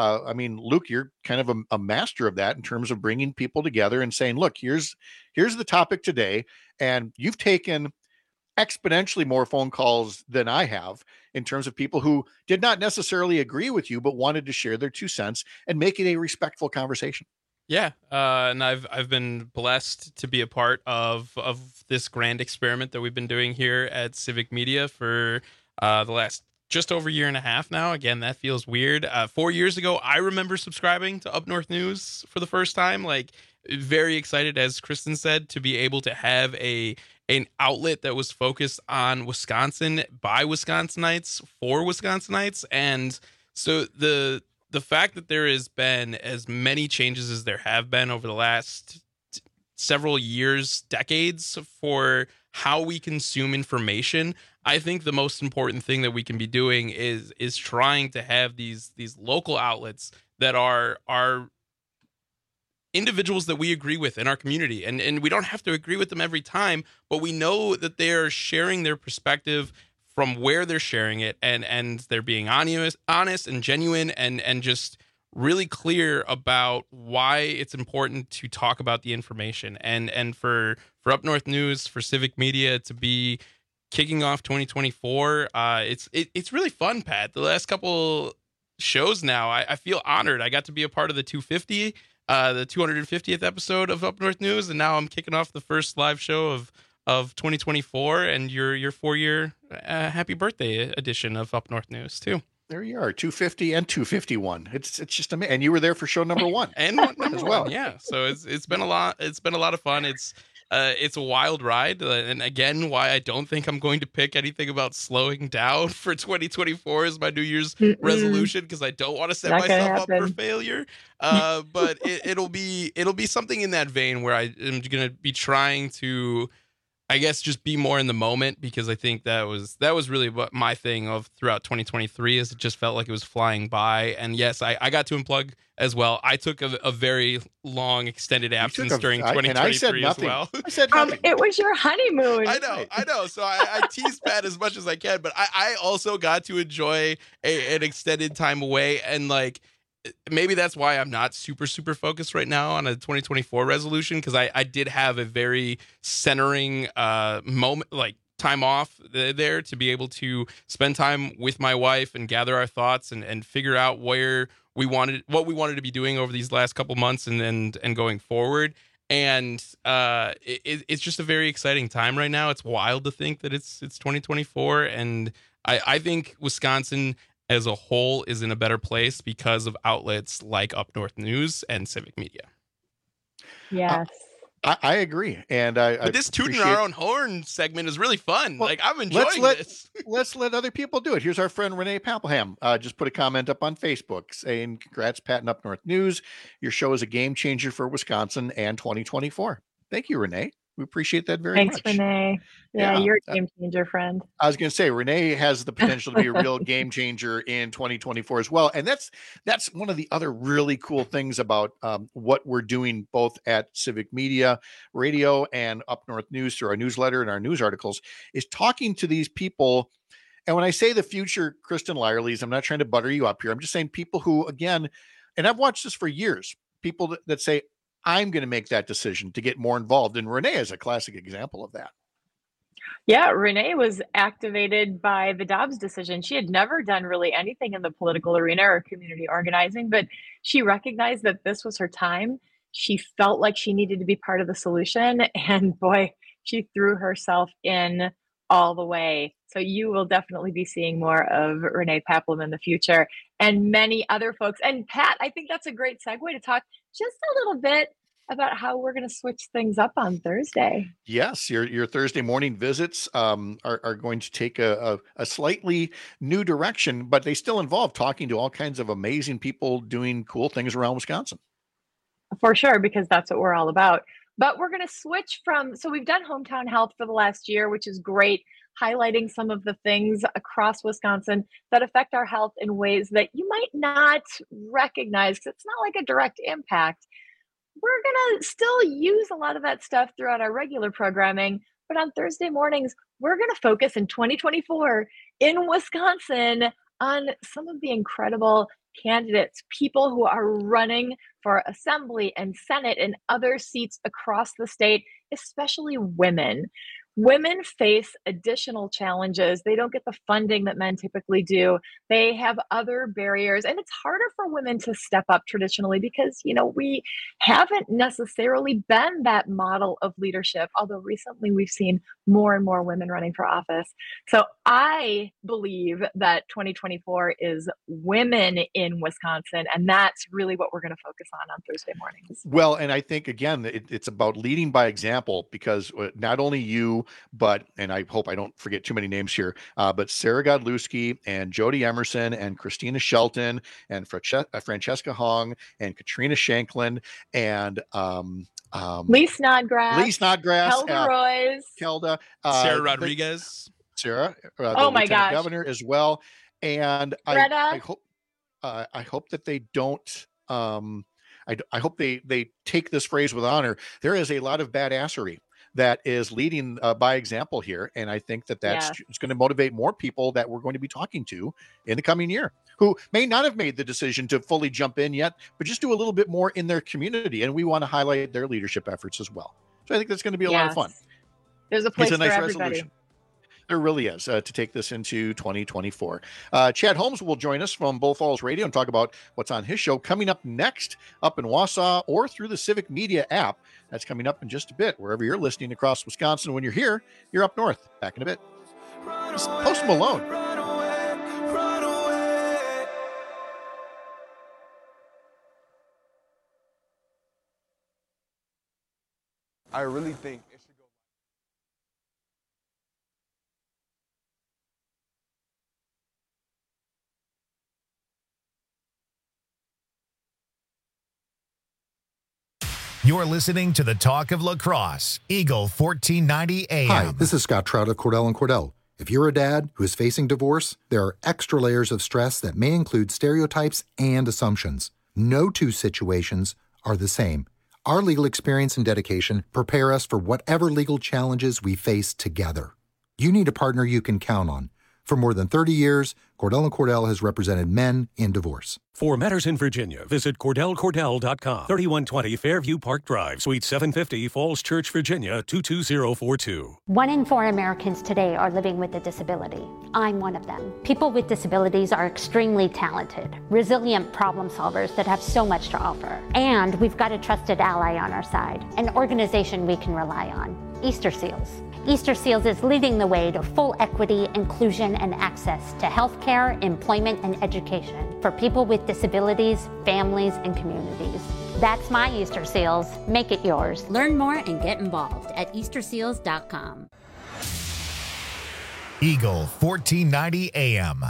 Luke, you're kind of a master of that in terms of bringing people together and saying, look, here's the topic today. And you've taken exponentially more phone calls than I have in terms of people who did not necessarily agree with you, but wanted to share their 2 cents and make it a respectful conversation. Yeah. And I've been blessed to be a part of this grand experiment that we've been doing here at Civic Media for the last just over a year and a half now. Again, that feels weird. 4 years ago, I remember subscribing to Up North News for the first time, very excited, as Kristen said, to be able to have an outlet that was focused on Wisconsin by Wisconsinites for Wisconsinites. And so the fact that there has been as many changes as there have been over the last several years, decades, for how we consume information, I think the most important thing that we can be doing is trying to have these local outlets that are individuals that we agree with in our community. And we don't have to agree with them every time, but we know that they're sharing their perspective from where they're sharing it, and they're being honest and genuine and just really clear about why it's important to talk about the information. And for Up North News, for Civic Media to be kicking off 2024, it's really fun, Pat. The last couple shows now, I feel honored. I got to be a part of the 250, the 250th episode of Up North News, and now I'm kicking off the first live show of 2024 and your 4-year happy birthday edition of Up North News too. There you are, 250 and 251. It's just amazing. And you were there for show number 1 and number as well. Yeah. So it's been a lot. It's been a lot of fun. It's a wild ride. And again, why I don't think I'm going to pick anything about slowing down for 2024 as my New Year's resolution, because I don't want to set myself up for failure. But it'll be something in that vein where I am going to be trying to I guess just be more in the moment, because I think that was really what my thing of throughout 2023 is. It just felt like it was flying by. And yes, I got to unplug as well. I took a very long extended absence during 2023 as well. I said nothing. It was your honeymoon. I know. So I tease Pat as much as I can, but I also got to enjoy an extended time away. And like, maybe that's why I'm not super focused right now on a 2024 resolution, because I did have a very centering moment, like time off there, to be able to spend time with my wife and gather our thoughts and figure out what we wanted to be doing over these last couple months and going forward. And it's just a very exciting time right now. It's wild to think that it's 2024, and I think Wisconsin as a whole is in a better place because of outlets like Up North News and Civic Media. Yes. I agree. And but this tooting our own horn segment is really fun. Well, like, I'm enjoying this. Let's let other people do it. Here's our friend Renee Papelham. Just put a comment up on Facebook saying, congrats, Pat and Up North News. Your show is a game changer for Wisconsin and 2024. Thank you, Renee. We appreciate that very much. Thanks, Renee. Yeah, you're a game changer, friend. I was going to say, Renee has the potential to be a real game changer in 2024 as well. And that's one of the other really cool things about what we're doing both at Civic Media Radio and Up North News through our newsletter and our news articles, is talking to these people. And when I say the future Kristen Lyerleys, I'm not trying to butter you up here. I'm just saying people who, again, and I've watched this for years, people that say, I'm going to make that decision to get more involved. And Renee is a classic example of that. Yeah, Renee was activated by the Dobbs decision. She had never done really anything in the political arena or community organizing, but she recognized that this was her time. She felt like she needed to be part of the solution. And boy, she threw herself in all the way. So you will definitely be seeing more of Renee Papelham in the future, and many other folks. And Pat, I think that's a great segue to talk just a little bit about how we're going to switch things up on Thursday. Yes, your Thursday morning visits are going to take a slightly new direction, but they still involve talking to all kinds of amazing people doing cool things around Wisconsin. For sure, because that's what we're all about. But we're going to switch from, so we've done Hometown Health for the last year, which is great, highlighting some of the things across Wisconsin that affect our health in ways that you might not recognize, because it's not like a direct impact. We're going to still use a lot of that stuff throughout our regular programming, but on Thursday mornings, we're going to focus in 2024 in Wisconsin on some of the incredible candidates, people who are running for Assembly and Senate and other seats across the state, especially women. Women face additional challenges. They don't get the funding that men typically do. They have other barriers, and it's harder for women to step up traditionally because, you know, we haven't necessarily been that model of leadership, although recently we've seen more and more women running for office. So I believe that 2024 is women in Wisconsin, and that's really what we're going to focus on Thursday mornings. Well, and I think, again, it's about leading by example, because not only you, but, and I hope I don't forget too many names here, but Sarah Godlewski and Jody Emerson and Christina Shelton and Francesca Hong and Katrina Shanklin and Lee Snodgrass, Kelda Royce, Sarah Rodriguez, oh my gosh, governor as well. And I hope that they don't. I hope they take this phrase with honor. There is a lot of badassery that is leading by example here. And I think that's it's going to motivate more people that we're going to be talking to in the coming year, who may not have made the decision to fully jump in yet, but just do a little bit more in their community. And we want to highlight their leadership efforts as well. So I think that's going to be a lot of fun. There's a place for everybody. Resolution. There really is, to take this into 2024. Chad Holmes will join us from Bull Falls Radio and talk about what's on his show coming up next up in Wausau or through the Civic Media app. That's coming up in just a bit, wherever you're listening across Wisconsin. When you're here, you're up north. Back in a bit. Post Malone. I really think it should go. You're listening to the Talk of Lacrosse, Eagle 1490 AM. Hi, this is Scott Trout of Cordell & Cordell. If you're a dad who is facing divorce, there are extra layers of stress that may include stereotypes and assumptions. No two situations are the same. Our legal experience and dedication prepare us for whatever legal challenges we face together. You need a partner you can count on. For more than 30 years, Cordell & Cordell has represented men in divorce. For matters in Virginia, visit CordellCordell.com. 3120 Fairview Park Drive, Suite 750, Falls Church, Virginia, 22042. 1 in 4 Americans today are living with a disability. I'm one of them. People with disabilities are extremely talented, resilient problem solvers that have so much to offer. And we've got a trusted ally on our side, an organization we can rely on, Easter Seals. Easter Seals is leading the way to full equity, inclusion, and access to healthcare, employment, and education for people with disabilities, families, and communities. That's my Easter Seals. Make it yours. Learn more and get involved at easterseals.com. Eagle 1490 AM.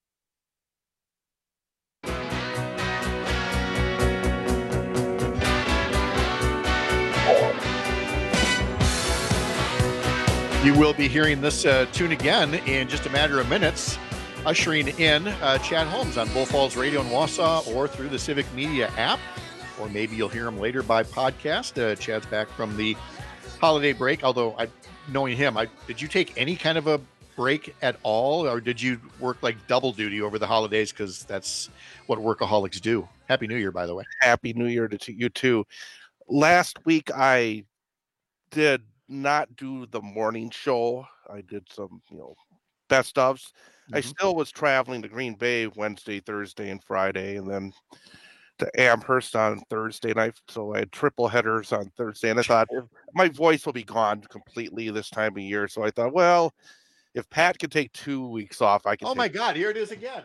You will be hearing this tune again in just a matter of minutes, ushering in Chad Holmes on Bull Falls Radio in Wausau or through the Civic Media app, or maybe you'll hear him later by podcast. Chad's back from the holiday break, although knowing him, did you take any kind of a break at all, or did you work like double duty over the holidays? Because that's what workaholics do. Happy New Year, by the way. Happy New Year to you too. Last week I did not do the morning show. I did some, best ofs. Mm-hmm. I still was traveling to Green Bay Wednesday, Thursday, and Friday, and then to Amherst on Thursday night. So I had triple headers on Thursday, and I thought my voice will be gone completely this time of year. So I thought, well, if Pat could take 2 weeks off, I can. Oh my God, here it is again.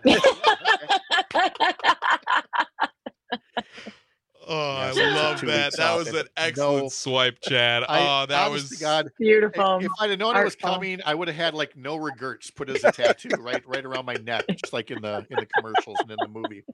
Oh, I love that. That was an excellent swipe, Chad. That was God, beautiful. If I'd have known it was coming, I would have had like no regrets put as a tattoo right around my neck, just like in the commercials and in the movie.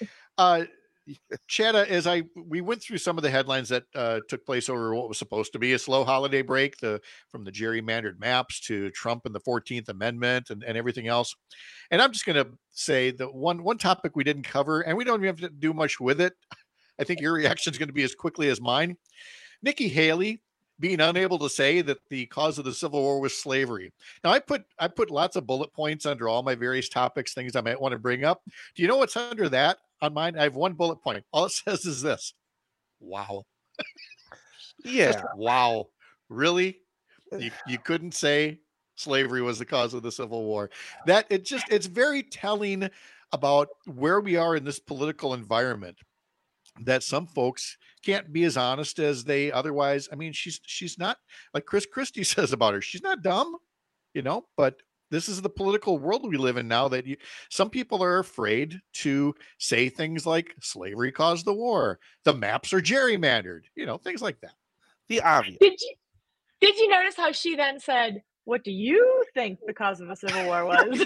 Chad, as we went through some of the headlines that took place over what was supposed to be a slow holiday break, from the gerrymandered maps to Trump and the 14th Amendment and everything else. And I'm just going to say that one topic we didn't cover, and we don't even have to do much with it. I think your reaction is going to be as quickly as mine. Nikki Haley being unable to say that the cause of the Civil War was slavery. Now, I put lots of bullet points under all my various topics, things I might want to bring up. Do you know what's under that on mine? I have one bullet point. All it says is this: wow. Yeah. Just, wow. Really? You couldn't say slavery was the cause of the Civil War. It's very telling about where we are in this political environment, that some folks can't be as honest as they otherwise. I mean, she's not, like Chris Christie says about her, she's not dumb, but this is the political world we live in now, that some people are afraid to say things like slavery caused the war, the maps are gerrymandered, things like that. The obvious. Did you notice how she then said, what do you think the cause of the Civil War was?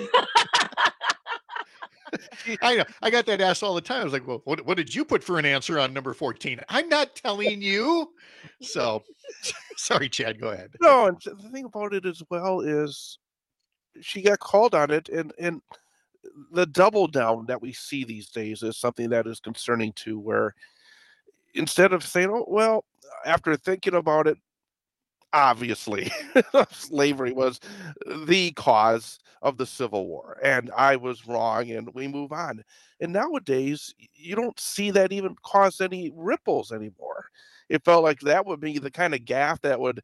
I know. I got that asked all the time. I was like, well, what did you put for an answer on number 14? I'm not telling you. So, sorry, Chad, go ahead. No, and the thing about it as well is she got called on it, and the double down that we see these days is something that is concerning too, where instead of saying, oh, well, after thinking about it, obviously, slavery was the cause of the Civil War, and I was wrong, and we move on. And nowadays, you don't see that even cause any ripples anymore. It felt like that would be the kind of gaffe that would,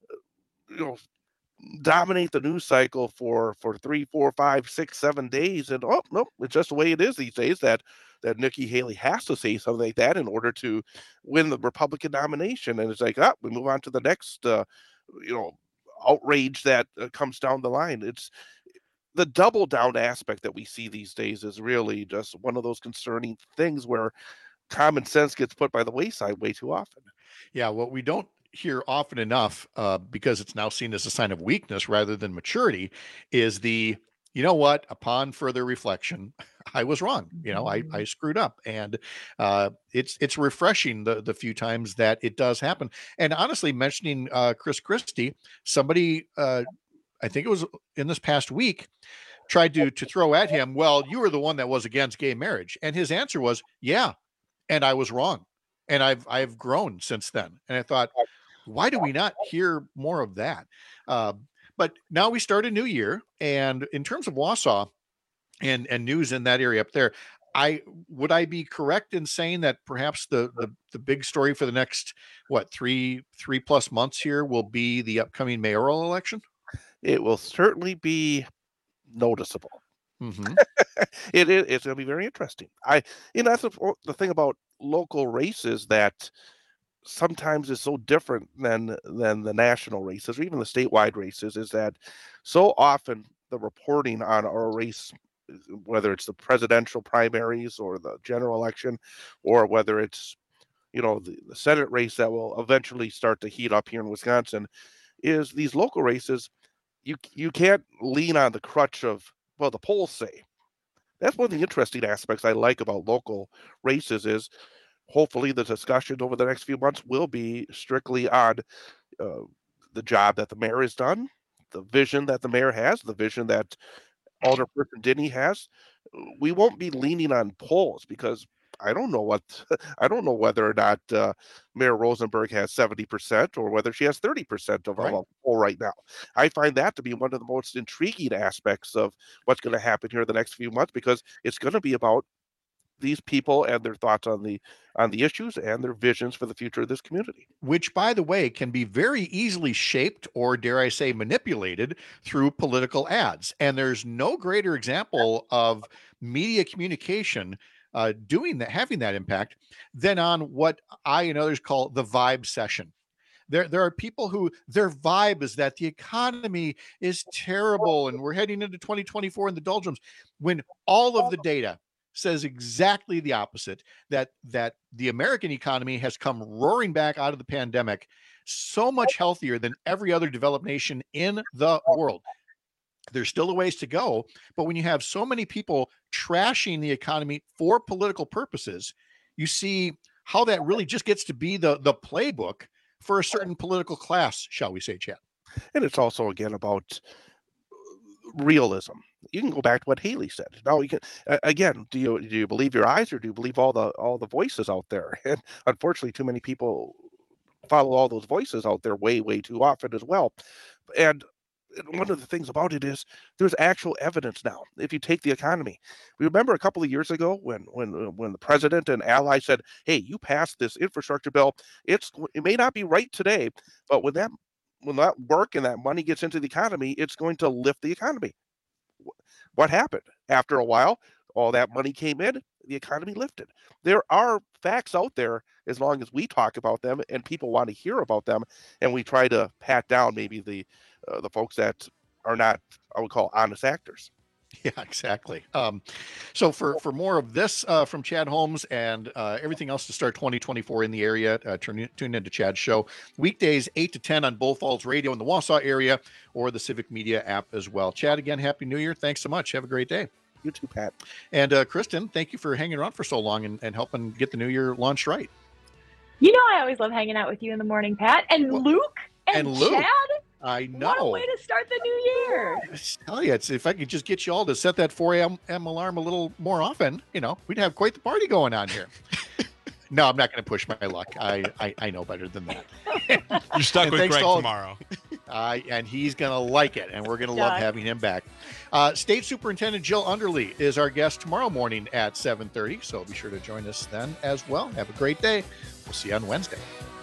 dominate the news cycle for 3, 4, 5, 6, 7 days. And oh no, it's just the way it is these days that Nikki Haley has to say something like that in order to win the Republican nomination. And it's like, we move on to the next, outrage that comes down the line. It's the double down aspect that we see these days is really just one of those concerning things where common sense gets put by the wayside way too often. Yeah, what we don't hear often enough, because it's now seen as a sign of weakness rather than maturity, is upon further reflection, I was wrong. I screwed up, and it's refreshing the few times that it does happen. And honestly, mentioning Chris Christie, somebody, I think it was in this past week, tried to throw at him, well, you were the one that was against gay marriage, and his answer was, yeah, and I was wrong, and I've grown since then. And I thought, why do we not hear more of that? But now we start a new year, and in terms of Wausau and news in that area up there, would I be correct in saying that perhaps the big story for the next three plus months here will be the upcoming mayoral election? It will certainly be noticeable. Mm-hmm. It's going to be very interesting. That's the thing about local races that sometimes is so different than the national races or even the statewide races, is that so often the reporting on our race, whether it's the presidential primaries or the general election, or whether it's the Senate race that will eventually start to heat up here in Wisconsin, is these local races. You can't lean on the crutch of, well, the polls say. That's one of the interesting aspects I like about local races is hopefully the discussion over the next few months will be strictly on the job that the mayor has done, the vision that the mayor has, the vision that Alderperson Denny has. We won't be leaning on polls because I don't know whether or not Mayor Rosenberg has 70% or whether she has 30% of a poll right now. I find that to be one of the most intriguing aspects of what's going to happen here in the next few months, because it's going to be about these people and their thoughts on the issues and their visions for the future of this community. Which, by the way, can be very easily shaped, or dare I say manipulated, through political ads. And there's no greater example of media communication doing that, having that impact, than on what I and others call the vibe session. There are people who their vibe is that the economy is terrible and we're heading into 2024 in the doldrums, when all of the data says exactly the opposite, that the American economy has come roaring back out of the pandemic so much healthier than every other developed nation in the world. There's still a ways to go, but when you have so many people trashing the economy for political purposes, you see how that really just gets to be the playbook for a certain political class, shall we say, Chad. And it's also, again, about realism. You can go back to what Haley said. Now, you can again. Do you believe your eyes, or do you believe all the voices out there? And unfortunately, too many people follow all those voices out there way too often as well. And one of the things about it is there's actual evidence now. If you take the economy, we remember a couple of years ago when the president and allies said, "Hey, you passed this infrastructure bill. It may not be right today, but when that work and that money gets into the economy, it's going to lift the economy." What happened? After a while, all that money came in, the economy lifted. There are facts out there, as long as we talk about them and people want to hear about them, and we try to pat down maybe the folks that are not, I would call, honest actors. Yeah, exactly. So for more of this from Chad Holmes and everything else to start 2024 in the area, tune into Chad's show weekdays 8 to 10 on Bull Falls Radio in the Wausau area, or the Civic Media app as well. Chad, again, Happy New Year. Thanks so much. Have a great day. You too, Pat. And Kristen, thank you for hanging around for so long and helping get the new year launched right. I always love hanging out with you in the morning, Pat. And Luke and Luke. Chad. I know. What a way to start the new year. I tell you, if I could just get you all to set that 4 a.m. alarm a little more often, we'd have quite the party going on here. No, I'm not going to push my luck. I know better than that. You're stuck with Greg tomorrow. And he's going to like it, and we're going to love having him back. State Superintendent Jill Underly is our guest tomorrow morning at 7:30, so be sure to join us then as well. Have a great day. We'll see you on Wednesday.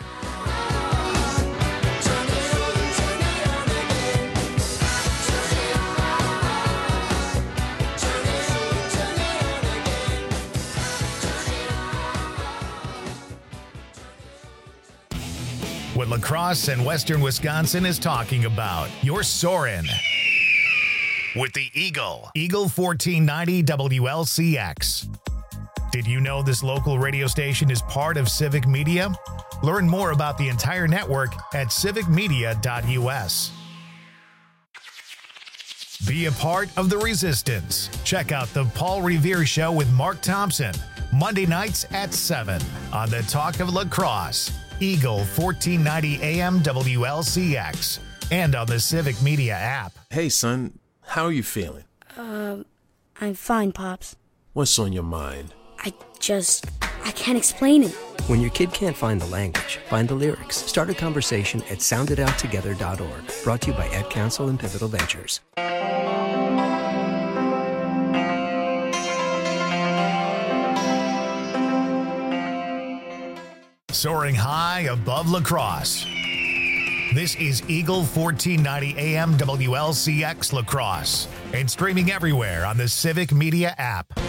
What La Crosse and Western Wisconsin is talking about. You're soaring with the Eagle 1490 WLCX. Did you know this local radio station is part of Civic Media? Learn more about the entire network at civicmedia.us. Be a part of the resistance. Check out the Paul Revere Show with Mark Thompson, Monday nights at 7 on the Talk of Lacrosse, Eagle 1490 AM WLCX, and on the Civic Media app. Hey, son, how are you feeling? I'm fine, Pops. What's on your mind? I can't explain it. When your kid can't find the language, find the lyrics. Start a conversation at sounditouttogether.org. Brought to you by Ed Council and Pivotal Ventures. Soaring high above lacrosse. This is Eagle 1490 AM WLCX Lacrosse and streaming everywhere on the Civic Media app.